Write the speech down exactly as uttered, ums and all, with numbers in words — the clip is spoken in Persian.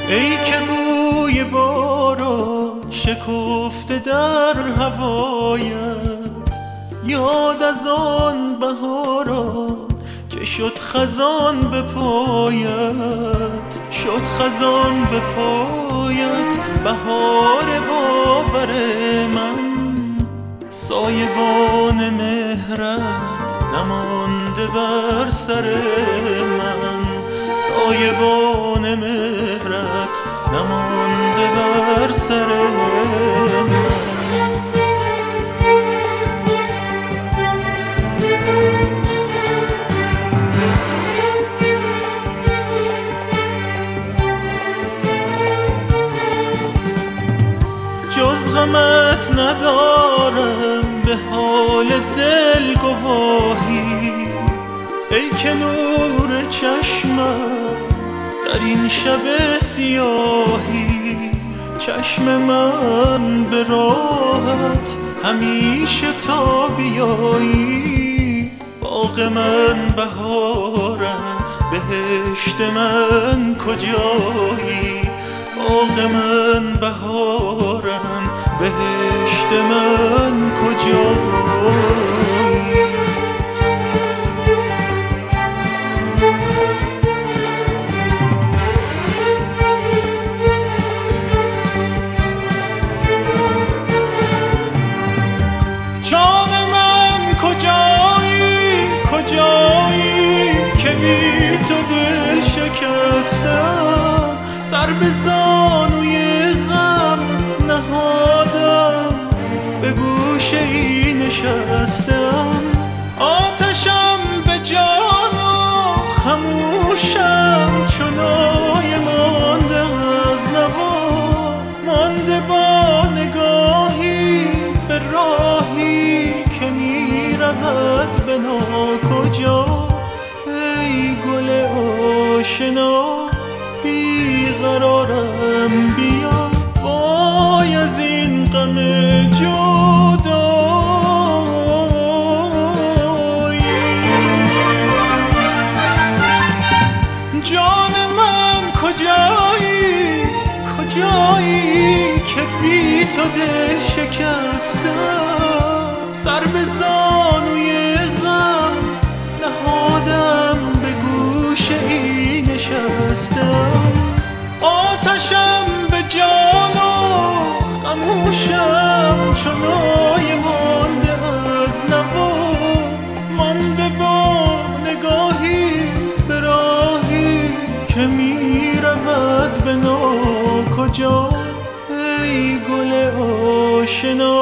ای که بوی باران شکفته در هوایت، یاد از آن بهاران که شد خزان به پایت، شد خزان به پایت. بهار باور من، سایبان مهرت نمانده بر سر من، سایبان مهرت نمانده بر سر من. جز غمت ندارم به حال دل گواهی، ای که نور چشمم در این شب سیاهی. چشم من به راحت همیشه تا بیایی، باغ من بهارم بهشت من کجایی، باغ من بهارم بهشت من کجایی. جان من کجایی کجایی که بی تو دل شکستم، سر به زانوی غم نهادم به گوشه ای نشستم. آتشم به جان و خموشم چنای مانده از نوا، مانده با نگاهی به راهی که می رود به ناکجا. ای گل آشنا بیقرارم بیا، وای از این غم جدایی. جان من کجایی کجایی که بی تو دل شکستم، سر به زانوی غم نهادم به گوشه ای نشستم. آتشم به جان و خموشم چنای مانده از نوا، مانده با نگاهی به راهی که می رود به ناکجا. ای گل آشنا